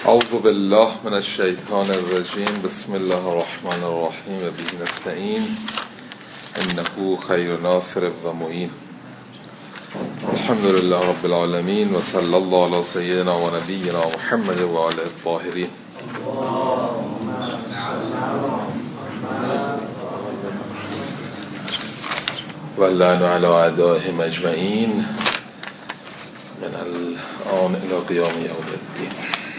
اعوذ بالله من الشیطان الرجیم. بسم الله الرحمن الرحیم. به نستعین انه خیر ناصر و معین. الحمد لله رب العالمین و صلی الله علی سیدنا و نبینا محمد و آله الطاهرین. و اللعن علی اعدائهم اجمعین من الان الی قیام یوم الدین.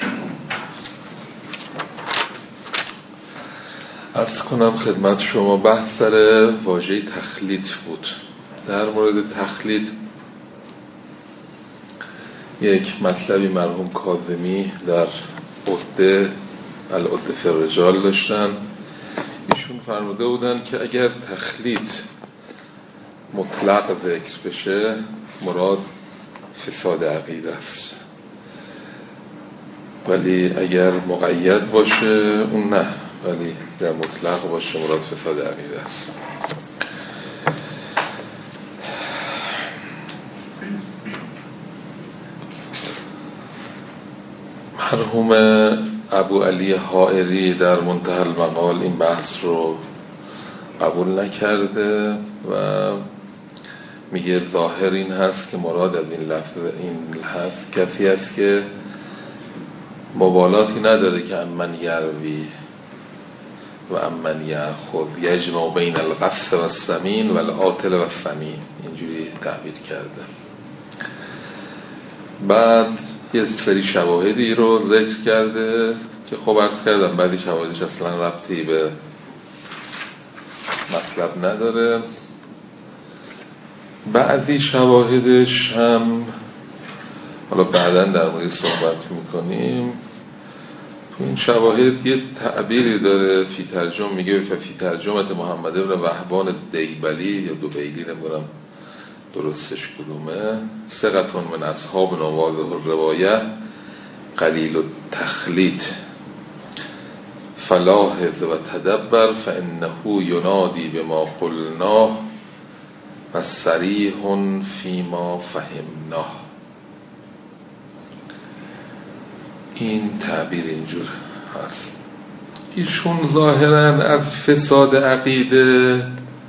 عرض کنم خدمت شما بحث سر واژه تخلیط بود. در مورد تخلیط یک مطلبی مرحوم کاظمی در عده العده فی الرجال داشتن. ایشون فرموده بودن که اگر تخلیط مطلق ذکر بشه مراد فساد عقیده است، ولی اگر مقید باشه اون نه، ولی در مطلق باشه مراد فساد عقیده است. مرحوم ابو علی حائری در منتهی المقال این بحث رو قبول نکرده و میگه ظاهر این هست که مراد از این لفظ این هست کسی است که مبالاتی نداره که امن یروی و امن یأخذ یجمع بین القص و السمین و العاطل و الثمین، اینجوری تعبیر کرده. بعد یه سری شواهدی رو ذکر کرده که خب عرض کردم بعضی شواهدش اصلا ربطی به مطلب نداره، بعضی شواهدش هم حالا بعداً در مورد صحبت میکنیم. تو این شواهد یه تعبیری داره فی ترجمه، میگه فی ترجمه محمد ابن وهبان دیبلی یا دوبیلی، نمیدونم درستش کدومه، ثقة من اصحاب نواظه الروایه قلیل التخلیط فلاحظ و تدبر فانه ینادی بما قلناه و صریح فیما فهمناه. این تعبیر اینجور هست. ایشون ظاهرا از فساد عقیده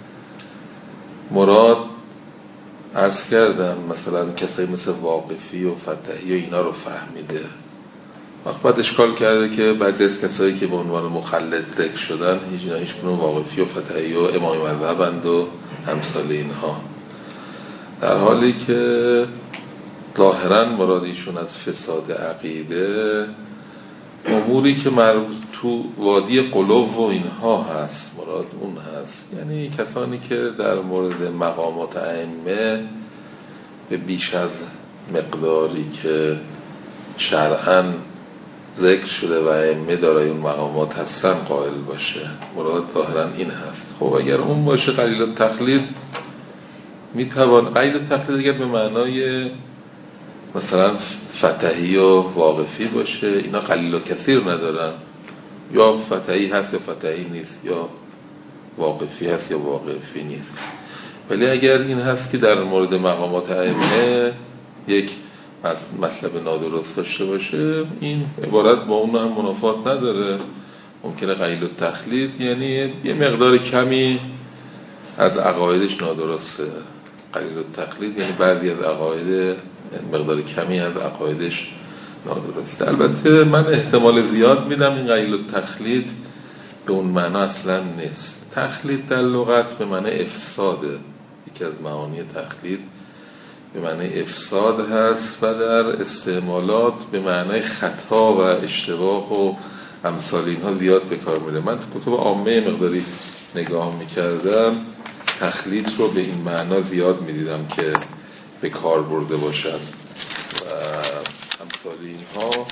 مراد عرض کردم مثلا کسایی مثل واقفی و فتحی و اینا رو فهمیده. وقت بعد اشکال کرده که بعضی از کسایی که به عنوان مخلد ذکر شدن هیچ کنون واقفی و فتحی و امام مذهبند و امثال اینها، در حالی که ظاهرا مرادیشون از فساد عقیده اموری که مربوط تو وادی قلوب و اینها هست، مراد اون هست. یعنی کسانی که در مورد مقامات ائمه به بیش از مقداری که شرعاً ذکر شده و ائمه دارای اون مقامات هستن قائل باشه، مراد ظاهرا این هست. خب اگر اون باشه قلیل التخلیط میتوان قلیل التخلیط اگر به معنای مثلا فتحی و واقفی باشه، اینا قلیل و کثیر ندارن، یا فتحی هست یا فتحی نیست، یا واقفی هست یا واقفی نیست. ولی اگر این هست که در مورد مقامات ائمه یک مطلب نادرست داشته باشه، این عبارت با اون هم منافات نداره. ممکنه قلیل التخلیط یعنی یه مقدار کمی از عقایدش نادرسته. قلیل التخلیط یعنی بعضی از عقاید مقدار کمی از عقایدش نادرسته. البته من احتمال زیاد میدم این قلیل التخلیط به اون معنا اصلا نیست. تخلیط در لغت به معنی افساده، یکی از معانی تخلیط به معنی افساد هست و در استعمالات به معنی خطا و اشتباه و امثال اینها زیاد به کار میره. من تو کتب عامه مقداری نگاه میکردم، تخلیط رو به این معنا زیاد میدیدم که به کار برده باشن و امثال اینها.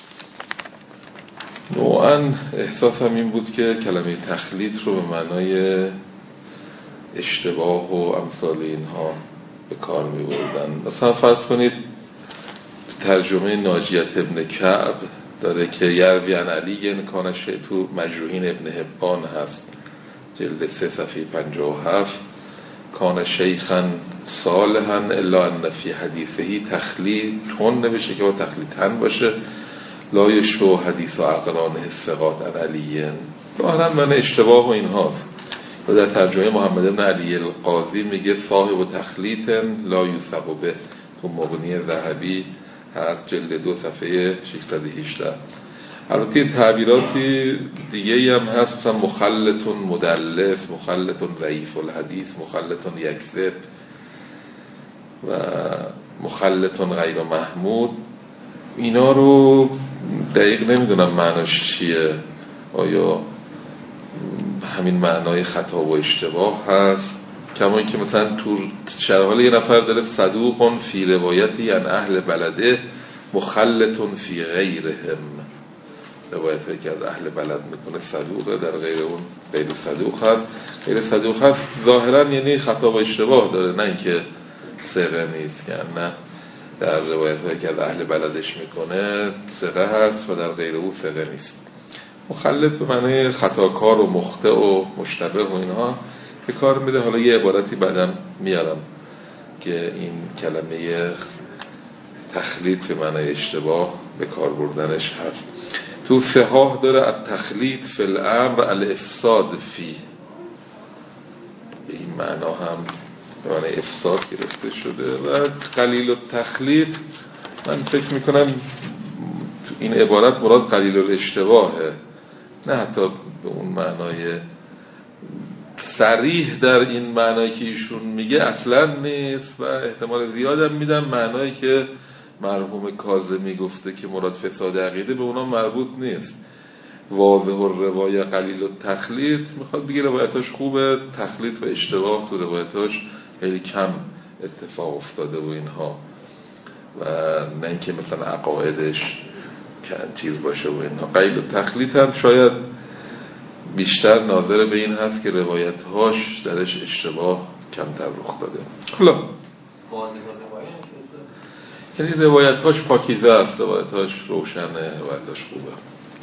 نوعا احساسم این بود که کلمه تخلیط رو به معنای اشتباه و امثال اینها به کار می بردن. مثلا فرض کنید ترجمه ناجیت ابن کعب داره که یروی عن علی کان شیطو مجروحین ابن حبان هست، جلد 3 صفحه 57، کان شیخا صالحا الا ان فی حدیثهی تخلیطون نوشته که با تخلیطن باشه لا یشبه حدیث و اقرانه ثقات عن علیین. ظاهرا من اشتباه و اینهاست. و در ترجمه محمد بن علی القاضی میگه صاحب تخلیط لا یوثق به، تو مغنی ذهبی هست جلد 2 صفحه 618. البته تعبیراتی دیگه هم هست، مثلا مخلط مدلس، مخلط ضعیف الحدیث، مخلط یکذب و مخلط غیر محمود. اینا رو دقیق نمیدونم معناش چیه، آیا همین معنای خطا و اشتباه هست؟ کما اینکه مثلا تو شرحال یه نفر داره صدوق فی روایتی یعنی اهل بلده مخلط فی غیرهم، روایت هایی که از اهل بلد میکنه صدوقه، در غیر اون غیر صدوق هست. غیر صدوق هست ظاهرا یعنی خطا و اشتباه داره، نه اینکه ثقه نیست. یعنی نه در روایت هایی که از اهل بلدش میکنه ثقه هست و در غیر او ثقه نیست. مخلط به معنی خطاکار و مخطئ و مشتبه و اینها به کار میده. حالا یه عبارتی بعدم میارم که این کلمه تخلیط به معنی اشتباه به کار بردنش هست. تو صحاح داره التخلیط فی الامر الافساد فی، به این معنا هم به معنی افساد گرفته شده. و قلیل التخلیط من فکر میکنم تو این عبارت مراد قلیل الاشتباهه، نه حتی به اون معنای صریح در این معنایی که ایشون میگه اصلا نیست. و احتمال زیادم میدم معنایی که مرحوم کاظمی گفته که مراد فساد عقیده به اونا مربوط نیست. واضح الروایه قلیل التخلیط میخواد بگه روایتاش خوبه، تخلیط و اشتباه تو روایتاش خیلی کم اتفاق افتاده و اینها، و نه اینکه مثلا عقایدش چیز باشه و اینها. قلیل التخلیط هم شاید بیشتر ناظر به این هست که روایتهاش درش اشتباه کمتر رخ داده. حالا یعنی روایتاش پاکیزه است، روایتاش روشنه، روایتاش خوبه.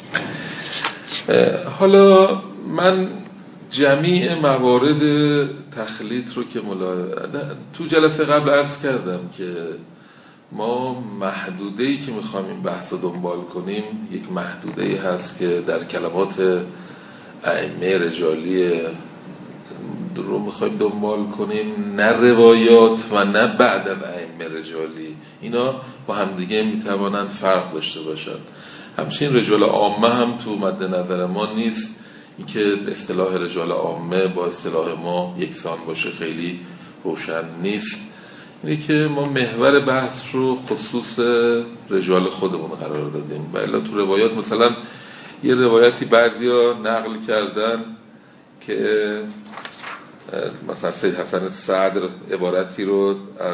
حالا من جمیع موارد تخلیط رو که تو جلسه قبل عرض کردم که ما محدوده‌ای که میخوام این بحث رو دنبال کنیم یک محدوده‌ای هست که در کلمات ائمه رجالی رو میخوایم دنبال کنیم، نه روایات و نه بعد از ائمه رجالی. اینا با همدیگه میتوانند فرق داشته باشند. همچنین رجال عامه هم تو مد نظر ما نیست. این که اصطلاح رجال عامه با اصطلاح ما یکسان باشه خیلی روشن نیست. اینه که ما محور بحث رو خصوص رجال خودمون قرار دادیم. و الا تو روایات مثلا یه روایتی بعضیا نقل کردن که مثلا سید حسن صدر عبارتی رو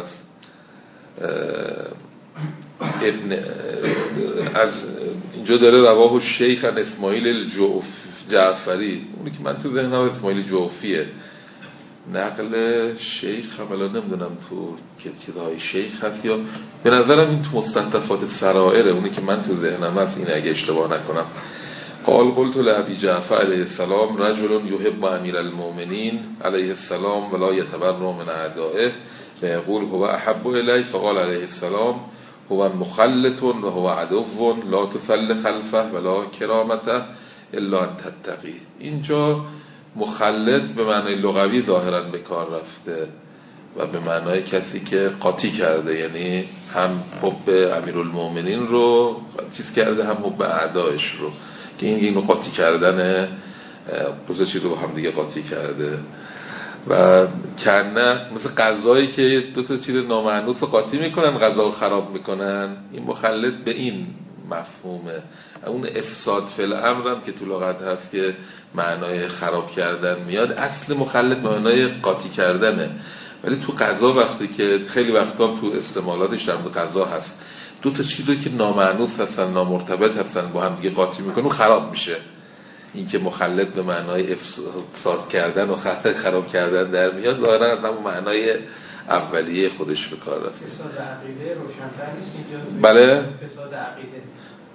از اینجا داره رواه شیخ ان اسماعیل جعفری، اونی که من تو ذهنم اسماعیل جعفیه، نقل شیخ حالا نمیدونم تو کتاب‌های شیخ هست یا به نظرم این تو مستنطفات سرائره، اونی که من تو ذهنم هست، این اگه اشتباه نکنم. قال قلت لأبي جعفر علیه السلام رجل يحب امیر المؤمنین علیه السلام ولا يتبرأ من اعدائه فيقول هو احب الی، فقال علیه السلام هو مخلط و هو عدو لا تسل خلفه ولا کرامته الا ان تتقی. اینجا مخلط به معنای لغوی ظاهرا به کار رفته و به معنای کسی که قاطی کرده، یعنی هم حب امیرالمومنین رو چیز کرده هم حب اعدایش رو، که اینو قاطی کردن دو چیز رو هم دیگه قاطی کرده. و کنه مثل غذایی که دو تا چیز نامحنوط رو قاطی میکنن غذا رو خراب میکنن، این مخلط به این مفهومه. اون افساد فی الامر هم که تو لغت هست که معنای خراب کردن میاد، اصل مخلط معنای قاطی کردنه. ولی تو غذا وقتی که خیلی وقتا تو استعمالاتش در غذا هست دو تا چیزی که نامعنوس هستن نامرتبط هستن با هم دیگه قاطی میکنن و خراب میشه. این که مخلط به معنای افساد کردن و خراب کردن در میاد، ظاهرا از همون معنای اولیه خودش به کار رفته. فساد عقیده روشن‌تر نیست اینجا؟ بله؟ فساد عقیده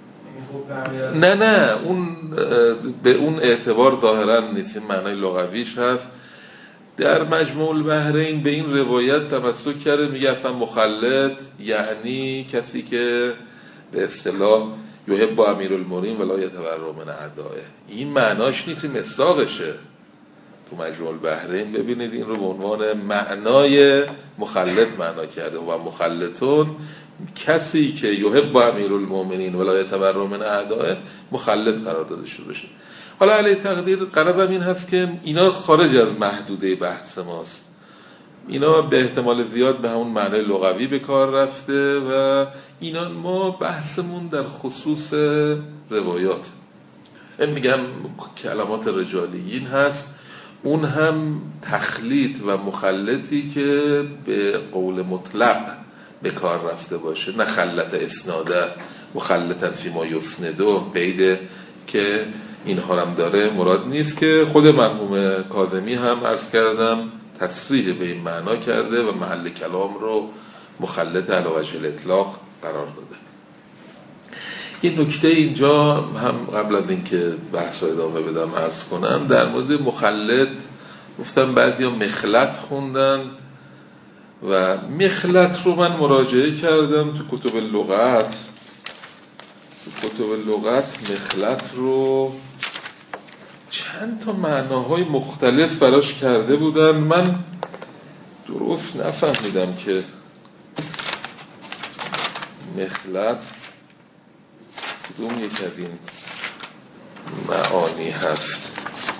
نه اون به اون اعتبار ظاهرا نیست، معنای لغویش هست. در مجموع البحرین به این روایت تمسک کرده، میگه اصلا مخلط یعنی کسی که به اصطلاح یحب امیرالمؤمنین ولا یتبرأ من اعدائه. این معناش نیست، مصداقشه. تو مجموع البحرین ببینید این رو به عنوان معنای مخلط معنا کرده و مخلطون کسی که یحب امیرالمؤمنین ولا یتبرأ من اعدائه مخلط قرار داده شده باشه. حالا علی تقدیر غرضم این هست که اینا خارج از محدوده بحث ماست، اینا به احتمال زیاد به همون معنای لغوی به کار رفته و اینا ما بحثمون در خصوص روایات. میگم کلمات رجالیین هست، اون هم تخلیط و مخلطی که به قول مطلق به کار رفته باشه، نه خلط اسناده مخلطا فی ما یسنده قید که اینها هم داره مراد نیست، که خود مرحوم کاظمی هم عرض کردم تصریح به این معنا کرده و محل کلام رو مخلط علی وجه الاطلاق قرار داده. این نکته اینجا هم قبل از اینکه بحث رو ادامه بدم عرض کنم، در مورد مخلط گفتم بعضیا مخلط خوندن و مخلط رو من مراجعه کردم تو کتب لغت. تو کتب لغت مخلط رو چند تا معناهای مختلف براش کرده بودن، من درست نفهمیدم که مخلط کدوم یک از این معانی هست.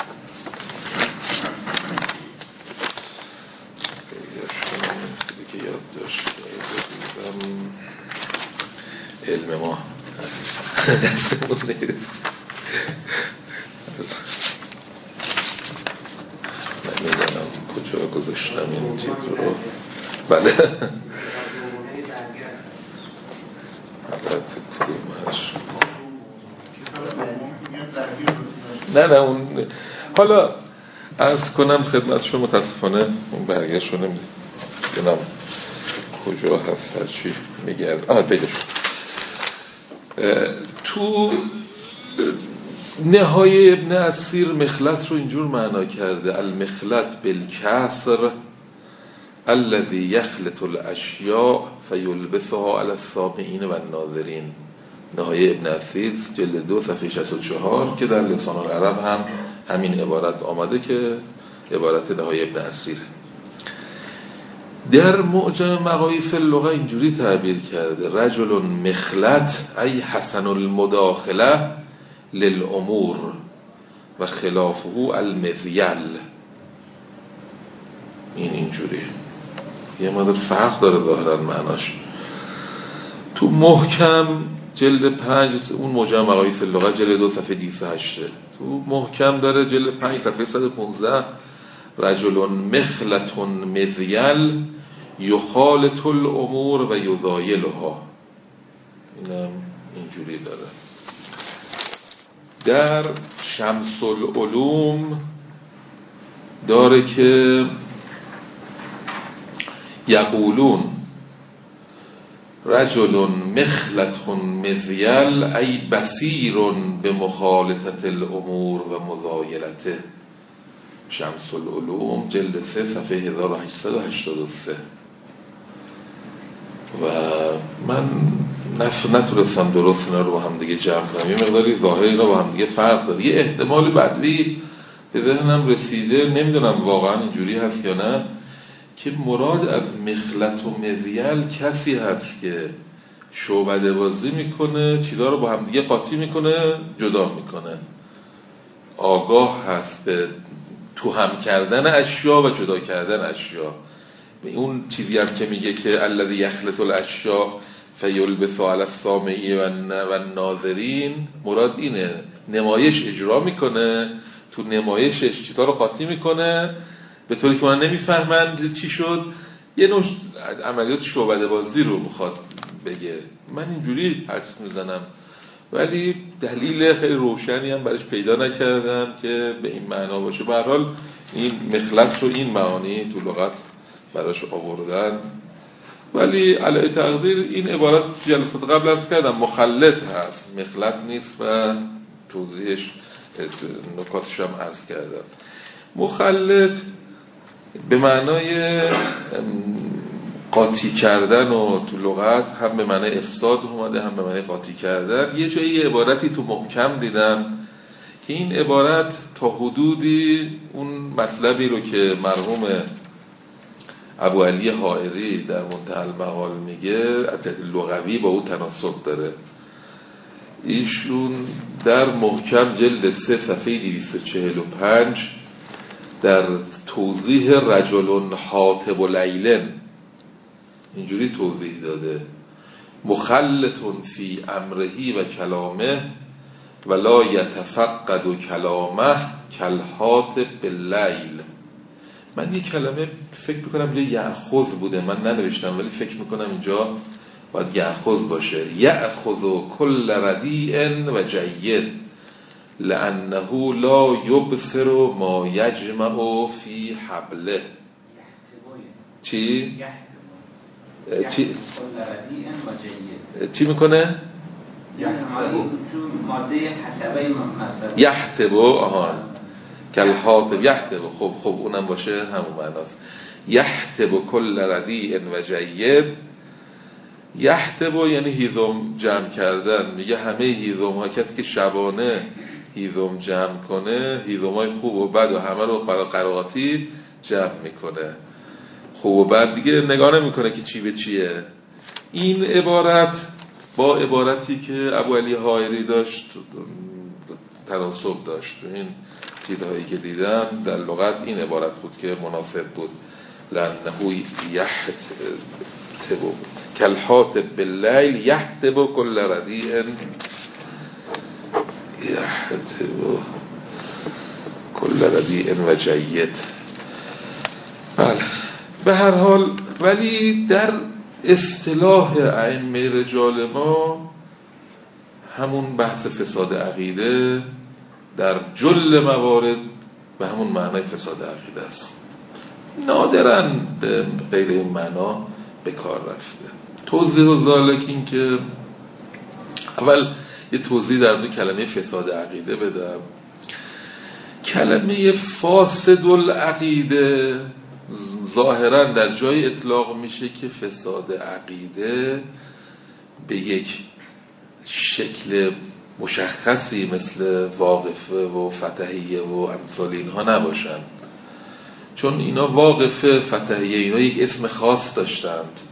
که یاد داشته بودم علم ما دستمون نیست. نمیدونم کجا گذاشتم این چیز رو. بله نه اون حالا عرض کنم خدمت شما، متاسفانه اون برگشت رو نمیدونم کجا هست، هرچی میگرد پیداش. تو نهایه ابن اسیر مخلط رو اینجور معنا کرده: المخلط بالکسر الذي يخلط الاشیاء فیلبسها علی السامعین و الناظرین. نهایه ابن اسیر جلد 2 صفحه 64 که در لسان العرب هم همین عبارت آمده که عبارت نهایه ابن اسیر. در معجم مقاییس اللغه اینجوری تعبیر کرده: رجل مخلط ای حسن المداخله للامور و خلافه المذیل. اینجوری یه مدر فرق داره ظاهرا معناش. تو محکم جلد 5 اون معجم مقاییس اللغه جلد 2 صفحه 208 تو محکم داره جلد 5 صفحه 115: رجل مخلط مذیل یخالط الامور و یضایلها. اینم اینجوری داره. در شمس العلوم داره که یقولون رجل مخلط مذیل ای بصیر به مخالطت الامور و مزایلته. شمس العلوم جلد 3 صفحه 1883. و من نتونستم درست اینا رو با هم دیگه جمع کنم، یه مقداری ظاهر اینا با هم دیگه فرق داره. یه احتمال بعدی به ذهنم رسیده، نمیدونم واقعا اینجوری هست یا نه، که مراد از مخلط و مذیل کسی هست که شعبده بازی میکنه، چیزا رو با هم دیگه قاطی میکنه، جدا میکنه، آگاه هست به تو هم کردن اشیا و جدا کردن اشیا. اون چیزی هم که میگه که الذی یخلط الاشیا فیلبس علی السامعین و الناظرین، مراد اینه، نمایش اجرا میکنه، تو نمایشش چیزا رو قاطی میکنه به طوری که من نمیفهمند چی شد. یه نوع عملیات شعبده بازی رو میخواد بگه. من اینجوری حدس میزنم، ولی دلیل خیلی روشنی هم برش پیدا نکردم که به این معنا باشه. به هر حال این مخلط رو این معانی تو لغت براش آوردن، ولی علی تقدیر این عبارت جلسات قبل عرض کردم مخلط هست، مخلط نیست و توضیحش نکاتش هم عرض کردم. مخلط به معنای قاطی کردن و تو لغت هم به معنی افساد اومده هم به معنی قاطی کردن. یه جایی یه عبارتی تو محکم دیدم که این عبارت تا حدودی اون مطلبی رو که مرحوم ابو علی حائری در منتهی المقال میگه از جهت لغوی با او تناسب داره. ایشون در محکم جلد 3 صفحه 245 در توضیح رجل حاطب لیلن اینجوری توضیح داده: مخلطون فی امرهی و کلامه ولا یتفقد کلامه کالحاطب باللیل. من یه کلمه فکر میکنم یه یأخذ بوده، من ننوشتم ولی فکر میکنم اینجا باید یأخذ باشه. یأخذ کل ردیء و جید لانه لا یبصر ما یجمع فی حبله. چی؟ چی میکنه؟ یحتبو. آها کالحاطب یحتبو. خب اونم باشه همون معناست. یحتبو کل ردیء و جید. یحتبو یعنی هیزم جمع کردن. میگه همه هیزم ها، کسی که شبانه هیزم جمع کنه هیزم های خوب و بد و همه رو قراتی جمع میکنه. خوب و بد دیگه نگاه نمیکنه که چی به چیه. این عبارت با عبارتی که ابو علی حائری داشت تناسب داشت. این چیزهایی که دیدم در لغت این عبارت بود که مناسب بود. لانه یحتبو کالحاطب باللیل یحتبو کل ردیء یحتبو کل ردیء و جید. بله به هر حال ولی در اصطلاح ائمه رجال ما همون بحث فساد عقیده در جل موارد به همون معنای فساد عقیده است. نادراً به غیر این معنا به کار رفته. توضیح و ذالک این که اول یه توضیح در مورد کلمه فساد عقیده بدم. کلمه فاسد العقیده ظاهراً در جای اطلاق میشه که فساد عقیده به یک شکل مشخصی مثل واقفه و فتحیه و امثال اینها نباشن، چون اینا واقفه فتحیه اینا یک اسم خاص داشتند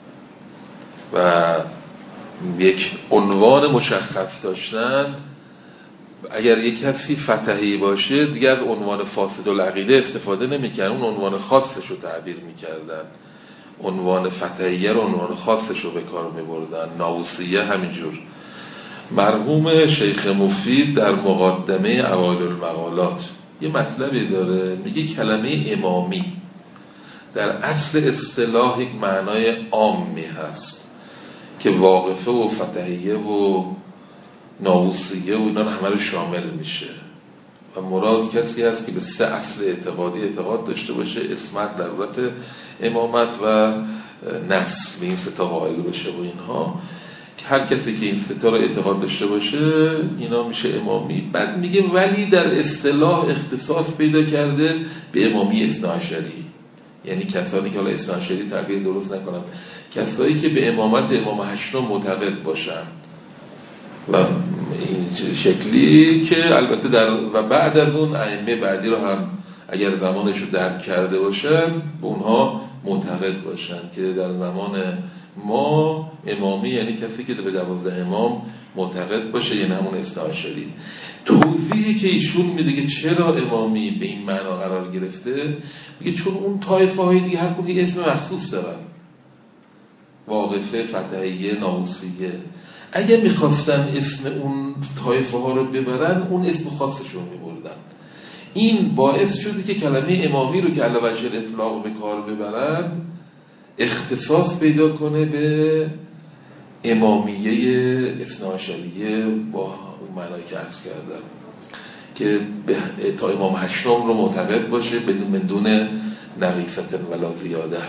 و یک عنوان مشخص داشتند. اگر یک کسی فتحی باشه دیگر از عنوان فاسد العقیده استفاده نمی‌کردن، اون عنوان خاصش رو تعبیر می‌کردن. عنوان فتحیه رو عنوان خاصش رو به کار می‌بردن. ناوسیه همینجور. مرحوم شیخ مفید در مقدمه اوائل المقالات یه مطلبی داره، میگه کلمه امامی در اصل اصطلاح یک معنای عامی هست که واقفه و فتحیه و ناوسیه و اینا همه رو شامل میشه و مراد کسی هست که به 3 اصل اعتقادی اعتقاد داشته باشه: اسمت، ضرورت امامت و نسل، به این 3 تا قائل بشه و اینها. هر کسی که این 3 تا رو اعتقاد داشته باشه اینا میشه امامی. بعد میگه ولی در اصطلاح اختصاص پیدا کرده به امامی اثناعشری، یعنی کسانی که حالا اثناعشری تعبیر درست نکنم، کسایی که به امامت امام هشتم معتقد باشن و این شکلی که البته در و بعد از اون ائمه بعدی رو هم اگر زمانش رو درک کرده باشن به اونها معتقد باشن که در زمان ما امامی یعنی کسی که به 12 امام معتقد باشه، یعنی همون اثناعشری. توضیحی که ایشون میده که چرا امامی به این معنا قرار گرفته، میگه چون اون طایفه های دیگه هر کدوم اسم مخصوص دارن: واقفه، فتحیه، ناوسیه. اگه میخواستن اسم اون طایفه ها رو ببرن اون اسم خاصشون میبردن. این باعث شده که کلمه امامی رو که علی وجه الاطلاق به کار ببرن اختصاص پیدا کنه به امامیه اثناعشریه با اون معنایی که عرض کردم که تا امام هشتم رو معتقد باشه بدون نقیصت ولا زیاده.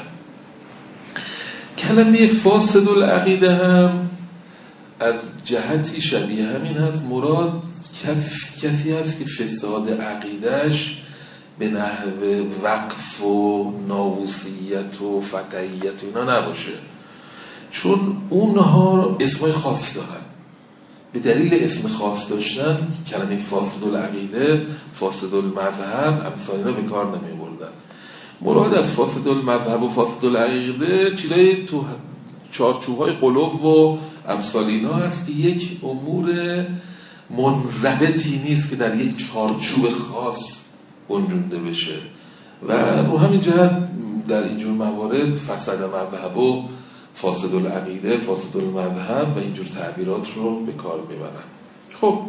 کلمه فاسد العقیده هم از جهتی شبیه همین هست. مراد کسی هست که فساد عقیدهش به نحو وقف و ناووسیت و فتحیت و اینا نباشه، چون اونها اسمای خاصی دارن. به دلیل اسم خاص داشتن کلمه فاسد العقیده، فاسد المذهب، امثال اینا به کار نمی بردن. مراد از فاسد المذهب و فاسد العقیده چیزای تو چارچوب‌های قلوب و امثال اینا هست که یک امور منضبطی نیست که در یک چارچوب خاص گنجونده بشه و رو همین جهت در اینجور موارد فساد مذهب و فاسد العقیده، فاسد المذهب و اینجور تعبیرات رو به کار میبرن. خب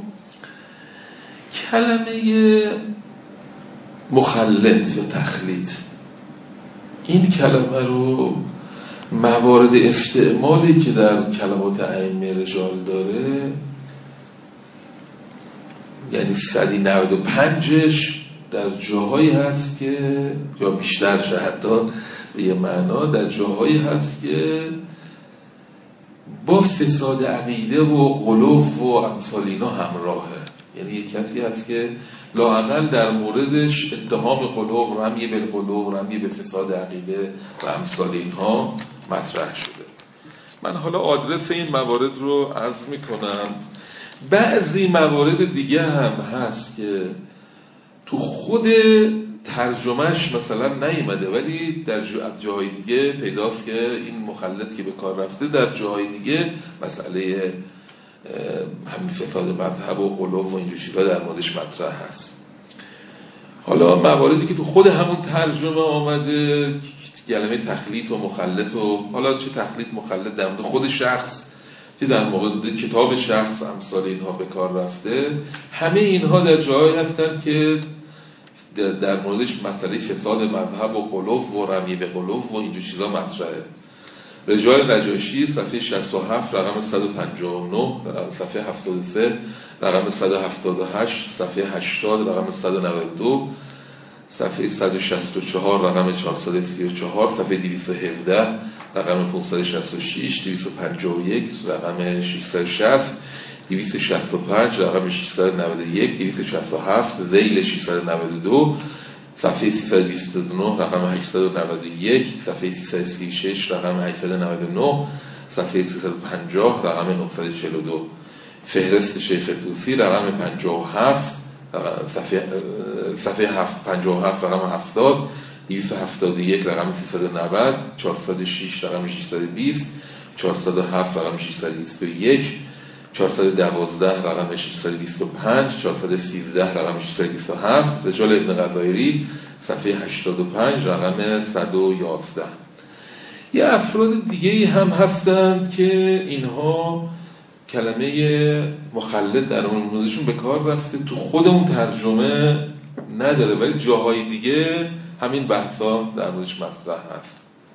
کلمه مخلط یا تخلیط، این کلمه رو موارد استعمالی که در کلمات ائمه رجال داره، یعنی 195ش در جاهایی هست که یا بیشترش حتی به یه معنا در جاهایی هست که با فساد عقیده و غلو و امثال اینا همراهه. یعنی یک کسی هست که لااقل در موردش اتهام غلو، رمی به غلو، رمی به فساد عقیده و امثال اینها مطرح شده. من حالا آدرس این موارد رو عرض میکنم. بعضی موارد دیگه هم هست که تو خود ترجمهش مثلا نیومده ولی در جاهای دیگه پیداست که این مخلط که به کار رفته در جاهای دیگه مسئله همین فساد مذهب و غلو و اینجور چیزا در موردش مطرح هست. حالا مواردی که تو خود همون ترجمه آمده، کلمه تخلیط و مخلط و حالا چه تخلیط مخلط در مورد خود شخص که در مورد کتاب شخص امثال اینها به کار رفته، همه اینها در جایی هستن که در موردش مسئله فساد مذهب و غلو و رمی به غلو و اینجور چیزا مطرحه. رجال نجاشی صفحه 67 رقم 159، صفحه 73 رقم 178، صفحه 80 رقم 192، صفحه 164 رقم 434، صفحه 217 رقم 566، 251 رقم 660، 265 رقم 691، 267 ذیل 692، صفحه 329 رقم 891، صفحه 336 رقم 899، صفحه 350 رقم 942. فهرست شیخ طوسی رقم 57 صفحه 57 رقم 70، 271 رقم 390، 406 رقم 620، 407 رقم 621، 412 رقم 625، 413 رقم 627. رجال ابن غزایری صفحه 85 رقم 111. یه افراد دیگه هم هستند که اینها کلمه مخلط در موردشون به کار رفته، تو خود اون ترجمه نداره ولی جاهای دیگه همین بحثا در موردش مطرح هست.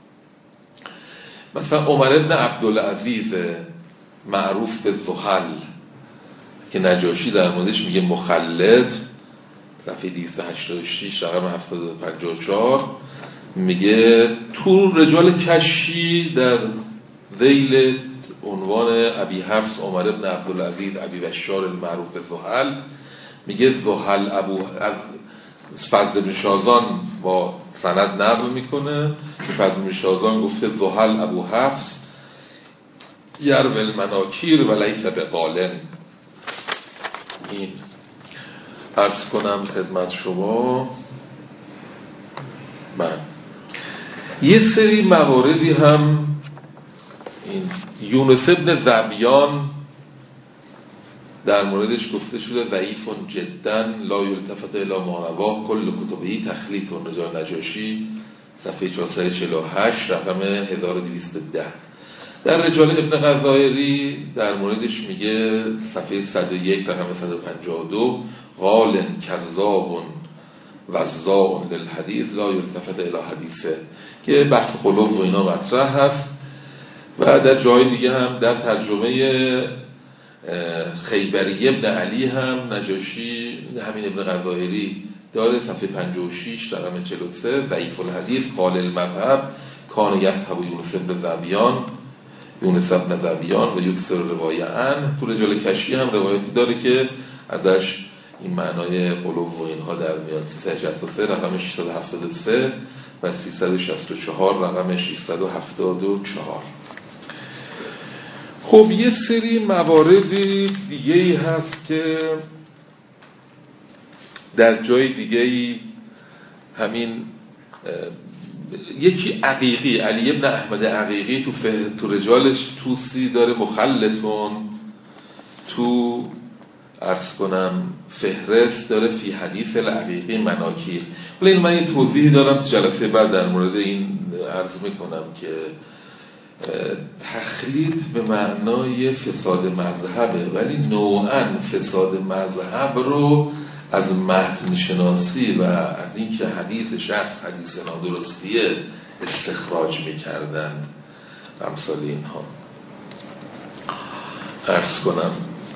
مثلا عمر بن عبدالعزیز معروف به زحل که نجاشی در موردش میگه مخلط، صفحه 286 رقم 754 میگه تو رجال کشی در ذیل عنوان ابی حفص عمر بن عبدالعزیز ابی بشار المعروف به زحل میگه زحل از فضل بن شازان با سند نقل میکنه که فضل بن شازان گفته زحل ابو حفص یروی المناکیر و لیس بقالن. این عرض کنم خدمت شما. من یه سری مواردی هم این یونس ابن ذبیان در موردش گفته شده ضعیف جدا لا یلتفت الی ما رواه کل کتبه تخلیط رجال نجاشی صفحه 448 رقم 1210. در رجال ابن غزایری در موردش میگه صفحه 101 رقم 152 قال کذاب وزاع للحدیث لا یلتفت الی حدیثه که بحث غلو و اینا مطرح هست. و در جای دیگه هم در ترجمه خیبری ابن علی هم نجاشی همین ابن غزایری داره صفحه 56 رقم 43 ضعیف الحدیث قال المذهب کان یذهب یونس ابن ذبیان و یکثر روایه عن. تو رجال کشی هم روایتی داره که ازش این معنای قلوب و اینها در میاد. 363 رقمش 673 و 364 رقمش 674. خب یه سری مواردی دیگه‌ای هست که در جای دیگه‌ای همین یکی عقیقی، علی ابن احمد عقیقی تو رجالش توسی داره مخلطون، تو عرض کنم فهرست داره فی حدیث العقیقی مناکیر. ولی این من یه توضیحی دارم تو جلسه بعد در مورد این عرض میکنم که تخلید به معنای فساد مذهبه، ولی نوعاً فساد مذهب رو از متن شناسی و از اینکه حدیث شخص حدیث نادرستیه استخراج میکردن امثال اینها عرض کنم.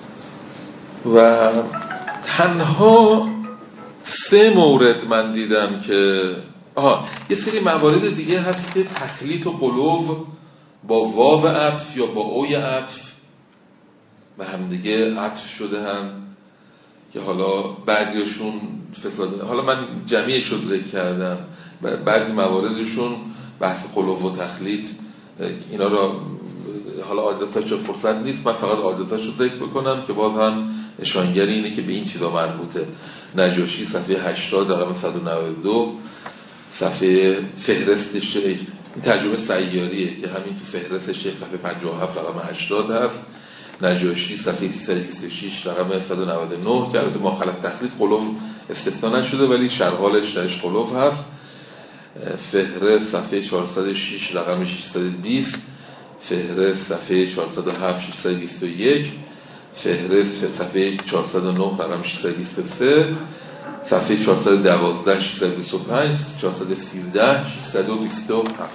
و تنها 3 مورد من دیدم که یه سری موارد دیگه هست که تخلیط و قلوب با واو عطف یا با اوی عطف و همدیگه عطف شده هم که حالا بعضیشون فساد، حالا من جمعیش رو ذکر کردم، بعضی مواردشون بحث قلوب و تخلیط اینا رو حالا عادتاش فرصت نیست، من فقط عادتاش رو ذکر بکنم که باز هم نشانگری اینه که به این چیزا مربوطه. نجاشی صفحه 80 رقم 192 صفحه فهرست شیخ، این ترجمه سیاریه که همین تو فهرست شیخ صفحه 57 رقم 80 هست. نجاشی صفحه 326 رقم 199 که البته مخالف تخلیط قلوب استثنا نشده ولی شرحالش درش قلوب هست. فهرست صفحه 406 رقم 620، فهرست صفحه 407 621، فهرست صفحه 409 رقم 623، صفحه 412 625، 413 627.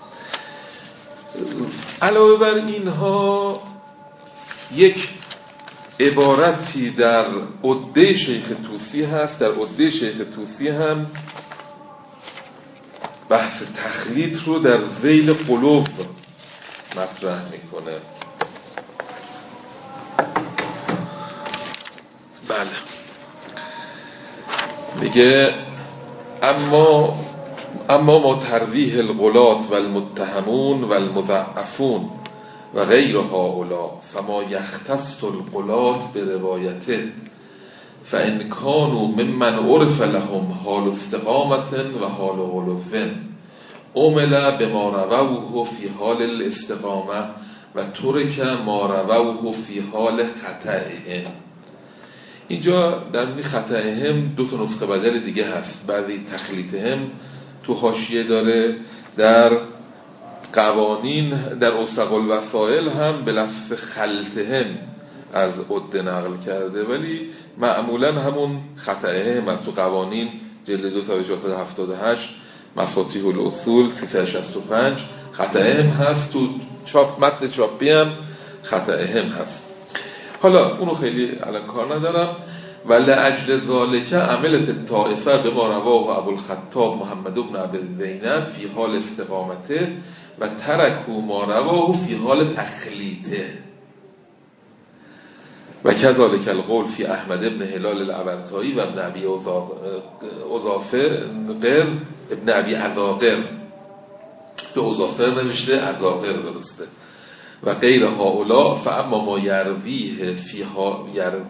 علاوه بر اینها یک عبارتی در عده شیخ طوسی هست. در عده شیخ طوسی هم بحث تخلیط رو در ذیل قلوب مطرح میکنه. بله میگه اما ما ترویح الغلات و المتهمون و المضعفون و غیر هؤلاء فما یختص الغلات به روایته فان کانوا ممن عرف لهم حال استقامت و حال غلوٍ عمل بما رووه فی حال الاستقامه و ترک ما رووه فی حال خطئهم. اینجا در مورد خطئهم 2 تا نسخه بدل دیگه هست. بعضی تخلیطهم تو حاشیه داره، در قوانین در اوثق الوسائل هم به لفظ خلطهم از عده نقل کرده، ولی معمولا همون خطئهم از تو قوانین جلد 2 صفحه 478 مفاتیح الاصول 365 خطئهم هست، تو متن چاپی هم خطئهم هست. حالا اونو خیلی الان کار ندارم. و لأجل ذالک عملت الطائفه به ما رواه ابوالخطاب محمد بن ابی زینب فی حال استقامته و ترکوا ما رواه فی حال تخلیطه و کذالک القول فی احمد بن هلال العبرتایی و ابن ابی عذافر ابن ابی عذاقر، به عذافر نوشته عذاقر درسته، و غیر هؤلاء فاما ما یرویه فیها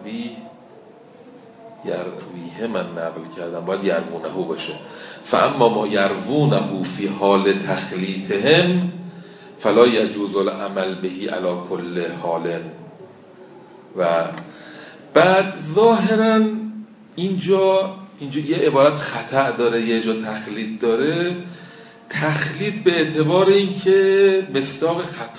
یرویه من نقل کردم باید یروونه باشه، فاما ما یروونه فی حال تخلیطهم فلا یجوز العمل بهی علی کل حال. و بعد ظاهرا اینجا یه عبارت خطأ داره، یه جا تخلیط داره. تخلیط به اعتبار این که مصداق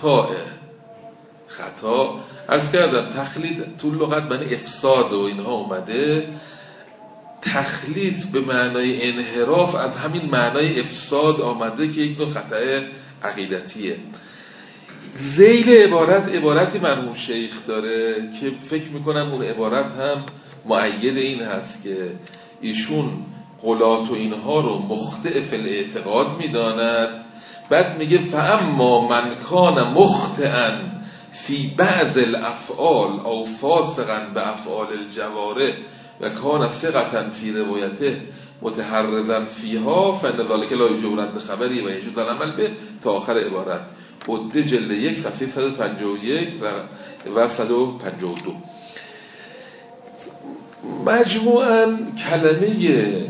خطا عرض کردم تخلیط تو لغت معنی افساد و اینها اومده، تخلیط به معنای انحراف از همین معنای افساد آمده که یک نوع خطا عقیدتیه. ذیل عبارتی مرحوم شیخ داره که فکر میکنم اون عبارت هم مؤید این هست که ایشون غلات و اینها رو مخطئ فی الاعتقاد میداند. بعد میگه فاما من کان مخطئا فی بعض الافعال او فاسقا به افعال الجواره و کان ثقة فی روایته متحرزا فیها فان ذلک لا یجوز رد خبری و یجوز العمل به تا آخر عبارت. عده جلد 1 صفحه 151 و 152. مجموعاً کلمه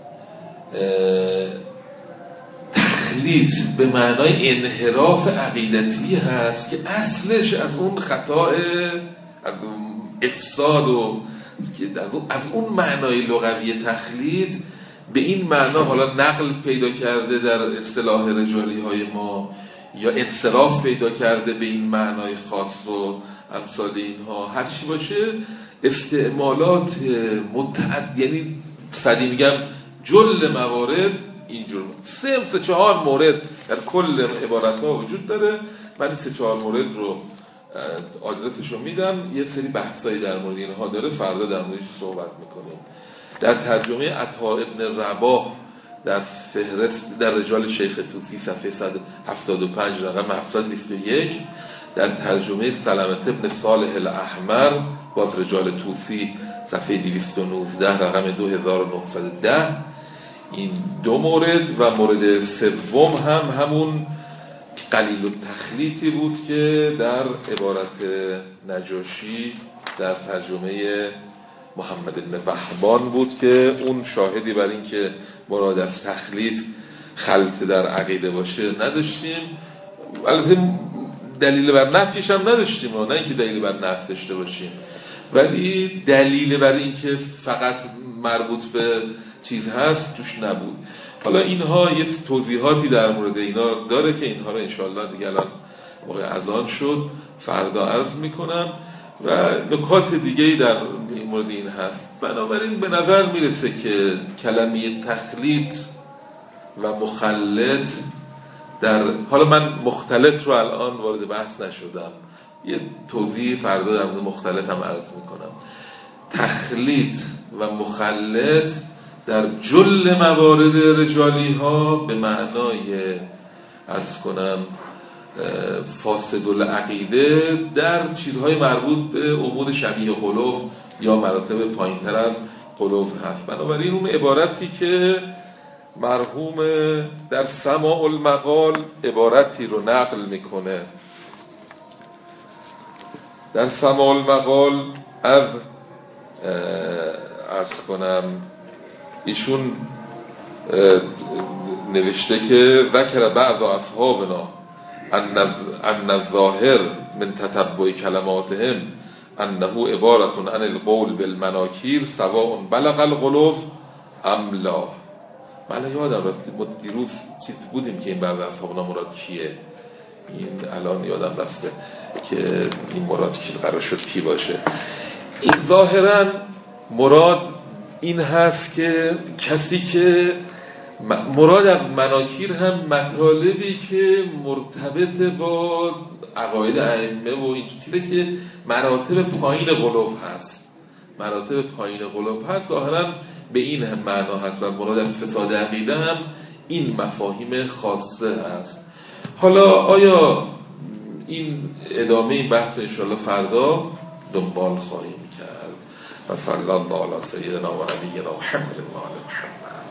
تخلیط به معنای انحراف عقیدتی هست که اصلش از اون خطا، از افساد و از اون معنای لغوی تخلیط به این معنا حالا نقل پیدا کرده در اصطلاح رجالی های ما، یا انصراف پیدا کرده به این معنای خاص و امثال اینها. هر چی باشه استعمالات یعنی صدی میگم جل موارد اینجور 3-4 مورد در کل عبارت ها وجود داره. من 3-4 مورد رو آدرسشو میدم، یه سری بحثایی در مورد اینها داره، فردا در موردش صحبت میکنیم. در ترجمه عطا ابن رباح در فهرست در رجال شیخ طوسی صفحه 175 رقم 721، در ترجمه سلامت ابن صالح الاحمر با رجال طوسی صفحه 219 رقم 2910 این 2 مورد. و مورد سوم همون قلیل التخلیطی بود که در عبارت نجاشی در ترجمه محمد بن بهبان بود که اون شاهدی بر این که مراد از تخلیط خلط در عقیده باشه نداشتیم. البته دلیل بر نفیش هم نداشتیم، نه اینکه دلیل بر نفی داشته باشیم، ولی دلیل بر این که فقط مربوط به چیز هست توش نبود. حالا اینها یه توضیحاتی در مورد اینا داره که اینها رو انشاءالله دیگه الان موقع اذان شد فردا عرض میکنم و نکات دیگه‌ای در مورد این هست. بنابراین به نظر میرسه که کلمه تخلیط و مخلط حالا من مختلط رو الان وارد بحث نشدم، یه توضیح فردا در مورد مختلط هم عرض میکنم. تخلیط و مخلط در جل موارد رجالی ها به معنای عرض کنم فاسد العقیده در چیزهای مربوط به امور شبیه خلوف یا مراتب پایینتر از خلوف هست. بنابراین اون عبارتی که مرحوم در سماع المقال عبارتی رو نقل میکنه، در سماع المقال از عرض کنم ایشون نوشته که ذکر بعض اصحابنا ان الظاهر من تتبع کلماتهم انه عبارت عن القول بالمناکیر سواء بلغ الغلو ام لا. من یادم رفت دیروز چیز بودیم که این بعض اصحابنا مراد کیه، این الان یادم رفته که این مراد کی قرار شد کی باشه. این ظاهرا مراد این هست که کسی که مراد از مناکیر هم مطالبی که مرتبط با عقاید ائمه و این چیزی که مراتب پایین غلو هست، مراتب پایین غلو هست، ظاهرا به این هم معنا هست و مراد از فساد عقیده هم این مفاهیم خاصه هست. حالا آیا این ادامه این بحث انشاءالله فردا دنبال خواهیم کرد. و صلی الله علی سیدنا و نبینا محمد و آل محمد.